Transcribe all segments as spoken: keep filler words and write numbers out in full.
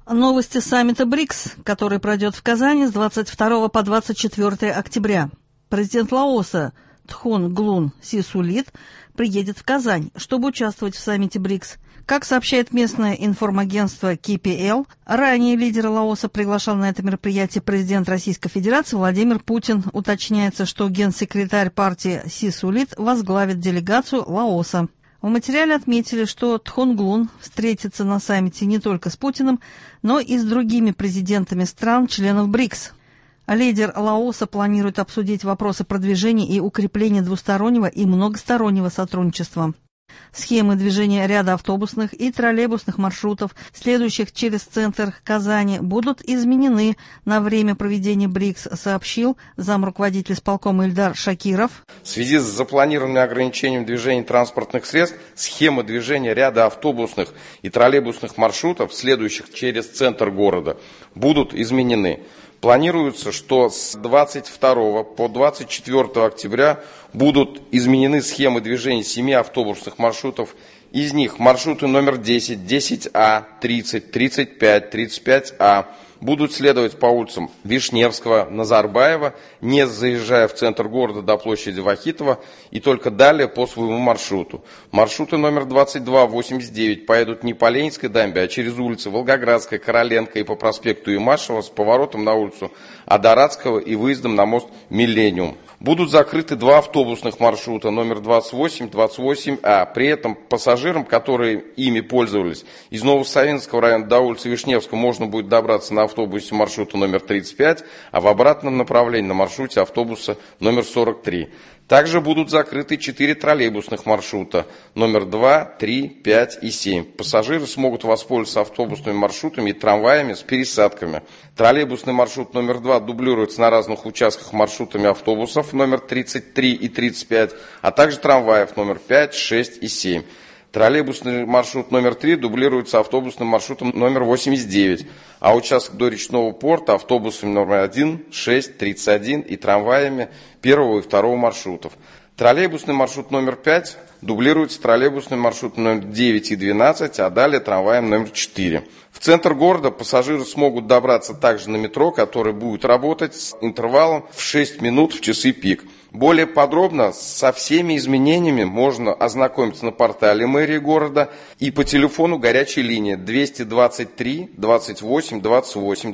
Новости саммита БРИКС, который пройдет в Казани с двадцать второго по двадцать четвёртое октября. Президент Лаоса Тхонглун Сисулит приедет в Казань, чтобы участвовать в саммите БРИКС. Как сообщает местное информагентство ка пэ эл, ранее лидер Лаоса приглашал на это мероприятие президент Российской Федерации Владимир Путин. Уточняется, что генсекретарь партии Сисулит возглавит делегацию Лаоса. В материале отметили, что Тхонглун встретится на саммите не только с Путиным, но и с другими президентами стран-членов БРИКС. Лидер Лаоса планирует обсудить вопросы продвижения и укрепления двустороннего и многостороннего сотрудничества. Схемы движения ряда автобусных и троллейбусных маршрутов, следующих через центр Казани, будут изменены на время проведения БРИКС, сообщил замруководитель исполкома Ильдар Шакиров. В связи с запланированным ограничением движения транспортных средств, схемы движения ряда автобусных и троллейбусных маршрутов, следующих через центр города, будут изменены. Планируется, что с двадцать второго по двадцать четвёртое октября будут изменены схемы движения семи автобусных маршрутов. Из них маршруты номер десять, десять А, тридцать, тридцать пять, тридцать пять А будут следовать по улицам Вишневского, Назарбаева, не заезжая в центр города до площади Вахитова, и только далее по своему маршруту. Маршруты номер двадцать два, восемьдесят девять поедут не по Ленинской дамбе, а через улицы Волгоградская, Короленко и по проспекту Имашева с поворотом на улицу Адаратского и выездом на мост Миллениум. Будут закрыты два автобусных маршрута номер двадцать восемь, двадцать восемь А. При этом пассажирам, которые ими пользовались, из Новосавинского района до улицы Вишневского можно будет добраться на автобусе маршрута номер тридцать пять, а в обратном направлении на маршруте автобуса номер сорок три. Также будут закрыты четыре троллейбусных маршрута номер два, три, пять и семь. Пассажиры смогут воспользоваться автобусными маршрутами и трамваями с пересадками. Троллейбусный маршрут номер два дублируется на разных участках маршрутами автобусов номер тридцать три и тридцать пять, а также трамваев номер пять, шесть и семь. Троллейбусный маршрут номер три дублируется автобусным маршрутом номер восемьдесят девять, а участок до речного порта автобусами номер один, шесть, тридцать один и трамваями первого и второго маршрутов. Троллейбусный маршрут номер пять дублируется троллейбусным маршрутом номер девять и двенадцать, а далее трамваем номер четыре. В центр города пассажиры смогут добраться также на метро, который будет работать с интервалом в шесть минут в часы пик. Более подробно со всеми изменениями можно ознакомиться на портале мэрии города и по телефону горячей линии двести двадцать три двадцать восемь двадцать восемь.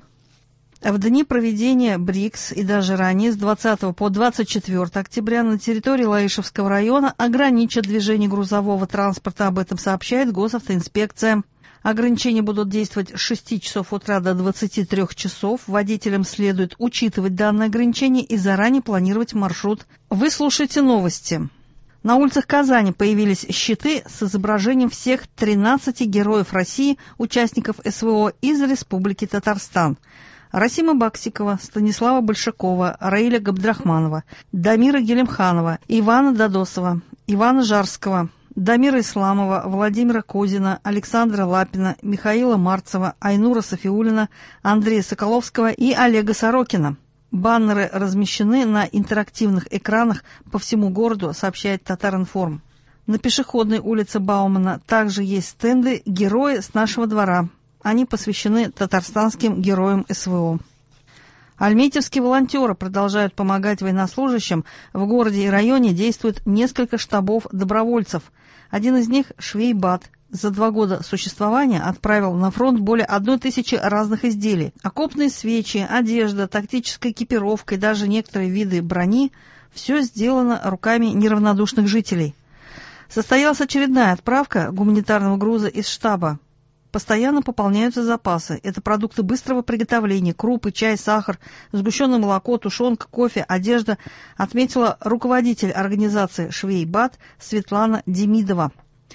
В дни проведения БРИКС и даже ранее, с двадцатого по двадцать четвёртое октября, на территории Лаишевского района ограничат движение грузового транспорта. Об этом сообщает госавтоинспекция. Ограничения будут действовать с шести часов утра до двадцати трёх часов. Водителям следует учитывать данное ограничение и заранее планировать маршрут. Вы слушаете новости. На улицах Казани появились щиты с изображением всех тринадцати героев России, участников эс вэ о из Республики Татарстан. Расима Баксикова, Станислава Большакова, Раиля Габдрахманова, Дамира Гелемханова, Ивана Дадосова, Ивана Жарского, Дамира Исламова, Владимира Козина, Александра Лапина, Михаила Марцева, Айнура Софиуллина, Андрея Соколовского и Олега Сорокина. Баннеры размещены на интерактивных экранах по всему городу, сообщает Татаринформ. На пешеходной улице Баумана также есть стенды «Герои с нашего двора». Они посвящены татарстанским героям эс вэ о. Альметьевские волонтеры продолжают помогать военнослужащим. В городе и районе действует несколько штабов добровольцев. Один из них, Швейбат, за два года существования отправил на фронт более одной тысячи разных изделий. Окопные свечи, одежда, тактическая экипировка и даже некоторые виды брони – все сделано руками неравнодушных жителей. Состоялась очередная отправка гуманитарного груза из штаба. Постоянно пополняются запасы. Это продукты быстрого приготовления, крупы, чай, сахар, сгущенное молоко, тушенка, кофе, одежда, отметила руководитель организации «Швейбат» Светлана Демидова.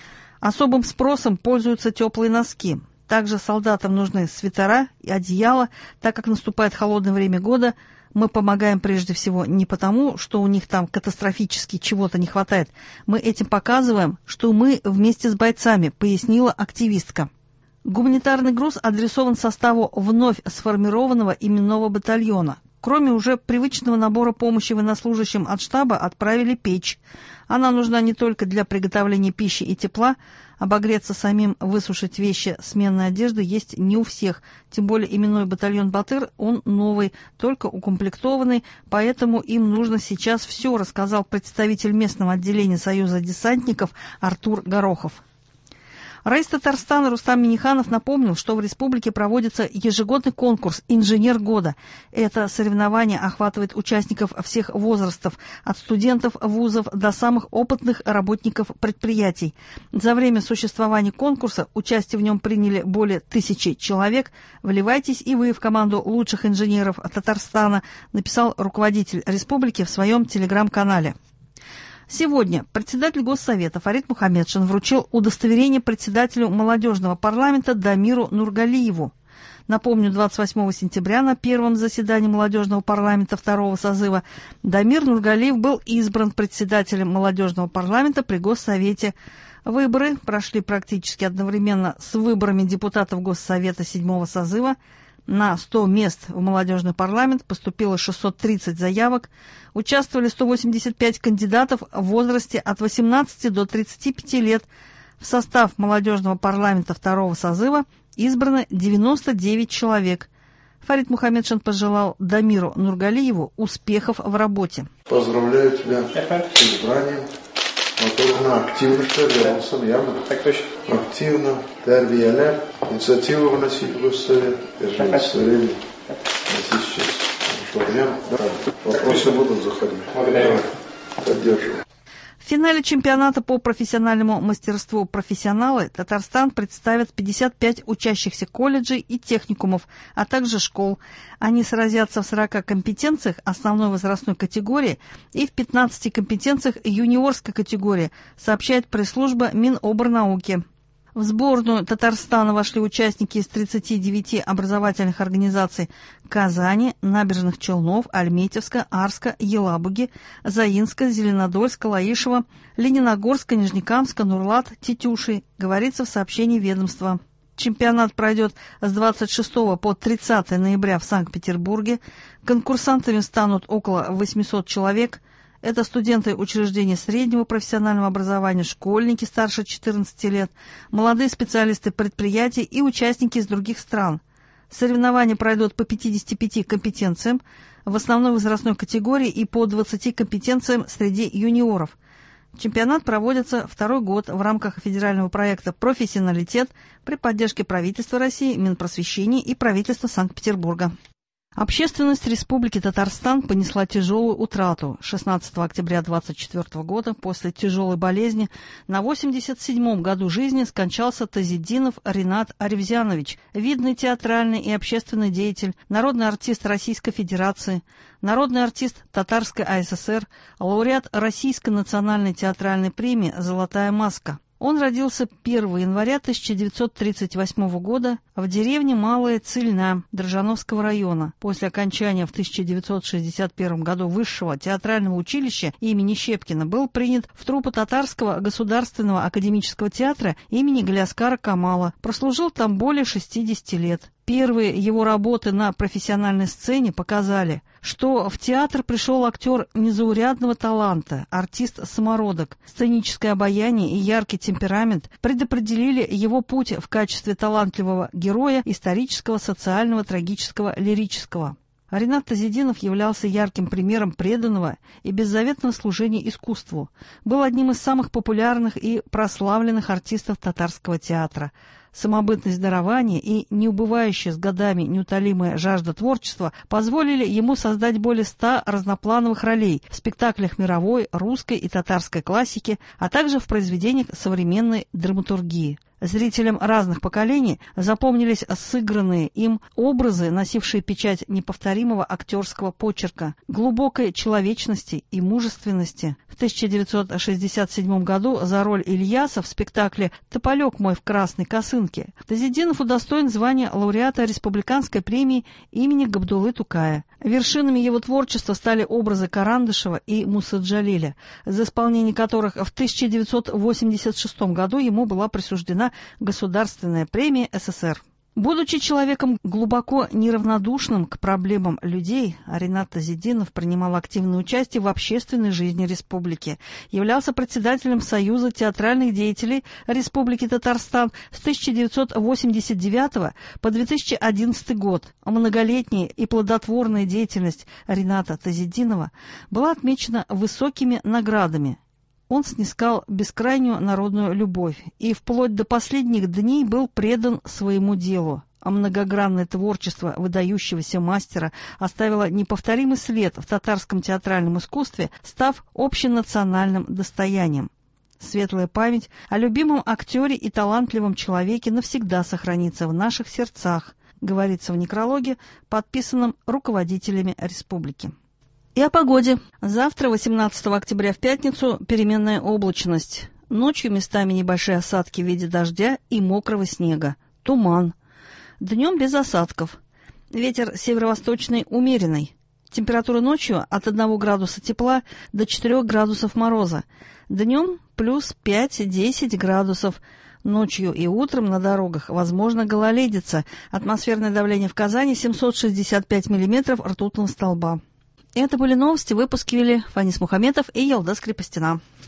Особым спросом пользуются теплые носки. Также солдатам нужны свитера и одеяла, так как наступает холодное время года. Мы помогаем прежде всего не потому, что у них там катастрофически чего-то не хватает. Мы этим показываем, что мы вместе с бойцами, пояснила активистка. Гуманитарный груз адресован составу вновь сформированного именного батальона. Кроме уже привычного набора помощи военнослужащим от штаба отправили печь. Она нужна не только для приготовления пищи и тепла, обогреться самим, высушить вещи, сменной одежды есть не у всех. Тем более именной батальон «Батыр», он новый, только укомплектованный, поэтому им нужно сейчас все, рассказал представитель местного отделения Союза десантников Артур Горохов. Раис Татарстана Рустам Минниханов напомнил, что в республике проводится ежегодный конкурс «Инженер года». Это соревнование охватывает участников всех возрастов, от студентов вузов до самых опытных работников предприятий. За время существования конкурса участие в нем приняли более тысячи человек. Вливайтесь и вы в команду лучших инженеров Татарстана, написал руководитель республики в своем телеграм-канале. Сегодня председатель Госсовета Фарид Мухаммедшин вручил удостоверение председателю молодежного парламента Дамиру Нургалиеву. Напомню, двадцать восьмого сентября на первом заседании молодежного парламента второго созыва Дамир Нургалиев был избран председателем молодежного парламента при Госсовете. Выборы прошли практически одновременно с выборами депутатов Госсовета седьмого созыва. На сто мест в молодежный парламент поступило шестьсот тридцать заявок. Участвовали сто восемьдесят пять кандидатов в возрасте от восемнадцати до тридцати пяти лет. В состав молодежного парламента второго созыва избрано девяносто девять человек. Фарид Мухаммедшин пожелал Дамиру Нургалиеву успехов в работе. Поздравляю тебя с избранием. Motoruna aktivlik yapılsın, yani активно, terbiyeler, инициативу вносить в совет, держать все время. Вопросы будут заходить. Поддерживаю. В финале чемпионата по профессиональному мастерству «Профессионалы» Татарстан представит пятьдесят пять учащихся колледжей и техникумов, а также школ. Они сразятся в сорока компетенциях основной возрастной категории и в пятнадцати компетенциях юниорской категории, сообщает пресс-служба Миноборнауки. В сборную Татарстана вошли участники из тридцати девяти образовательных организаций Казани, Набережных Челнов, Альметьевска, Арска, Елабуги, Заинска, Зеленодольска, Лаишева, Лениногорска, Нижнекамска, Нурлат, Тетюши, говорится в сообщении ведомства. Чемпионат пройдет с двадцать шестого по тридцатое ноября в Санкт-Петербурге. Конкурсантами станут около восьмисот человек. Это студенты учреждений среднего профессионального образования, школьники старше четырнадцати лет, молодые специалисты предприятий и участники из других стран. Соревнования пройдут по пятидесяти пяти компетенциям в основной возрастной категории и по двадцати компетенциям среди юниоров. Чемпионат проводится второй год в рамках федерального проекта «Профессионалитет» при поддержке правительства России, Минпросвещения и правительства Санкт-Петербурга. Общественность Республики Татарстан понесла тяжелую утрату. шестнадцатого октября две тысячи двадцать четвёртого года после тяжелой болезни на восемьдесят седьмом году жизни скончался Тазиддинов Ринат Аревзянович, видный театральный и общественный деятель, народный артист Российской Федерации, народный артист Татарской АССР, лауреат Российской национальной театральной премии «Золотая маска». Он родился первого января тысяча девятьсот тридцать восьмого года в деревне Малая Цильна Дрожжановского района. После окончания в тысяча девятьсот шестьдесят первом году высшего театрального училища имени Щепкина был принят в труппу Татарского государственного академического театра имени Галяскара Камала. Прослужил там более шестидесяти лет. Первые его работы на профессиональной сцене показали, что в театр пришел актер незаурядного таланта, артист-самородок. Сценическое обаяние и яркий темперамент предопределили его путь в качестве талантливого героя исторического, социального, трагического, лирического. Ринат Тазиддинов являлся ярким примером преданного и беззаветного служения искусству. Был одним из самых популярных и прославленных артистов татарского театра. Самобытность дарования и неубывающая с годами неутолимая жажда творчества позволили ему создать более ста разноплановых ролей в спектаклях мировой, русской и татарской классики, а также в произведениях современной драматургии. Зрителям разных поколений запомнились сыгранные им образы, носившие печать неповторимого актерского почерка, глубокой человечности и мужественности. В тысяча девятьсот шестьдесят седьмом году за роль Ильяса в спектакле «Тополек мой в красной косынке» Тазиддинов удостоен звания лауреата республиканской премии имени Габдуллы Тукая. Вершинами его творчества стали образы Карандышева и Мусы Джалиля, за исполнение которых в тысяча девятьсот восемьдесят шестом году ему была присуждена Государственная премия СССР. Будучи человеком глубоко неравнодушным к проблемам людей, Ринат Тазитдинов принимал активное участие в общественной жизни республики, являлся председателем Союза театральных деятелей Республики Татарстан с тысяча девятьсот восемьдесят девятого по две тысячи одиннадцатый год. Многолетняя и плодотворная деятельность Рината Тазитдинова была отмечена высокими наградами. Он снискал бескрайнюю народную любовь и вплоть до последних дней был предан своему делу. А многогранное творчество выдающегося мастера оставило неповторимый след в татарском театральном искусстве, став общенациональным достоянием. Светлая память о любимом актере и талантливом человеке навсегда сохранится в наших сердцах, говорится в некрологе, подписанном руководителями республики. И о погоде. Завтра, восемнадцатого октября, в пятницу, переменная облачность. Ночью местами небольшие осадки в виде дождя и мокрого снега. Туман. Днем без осадков. Ветер северо-восточный умеренный. Температура ночью от одного градуса тепла до четырёх градусов мороза. Днем плюс пять-десять градусов. Ночью и утром на дорогах возможно гололедица. Атмосферное давление в Казани семьсот шестьдесят пять миллиметров ртутного столба. Это были новости, выпуск вели Фанис Мухаметов и Ялдас Крепостина.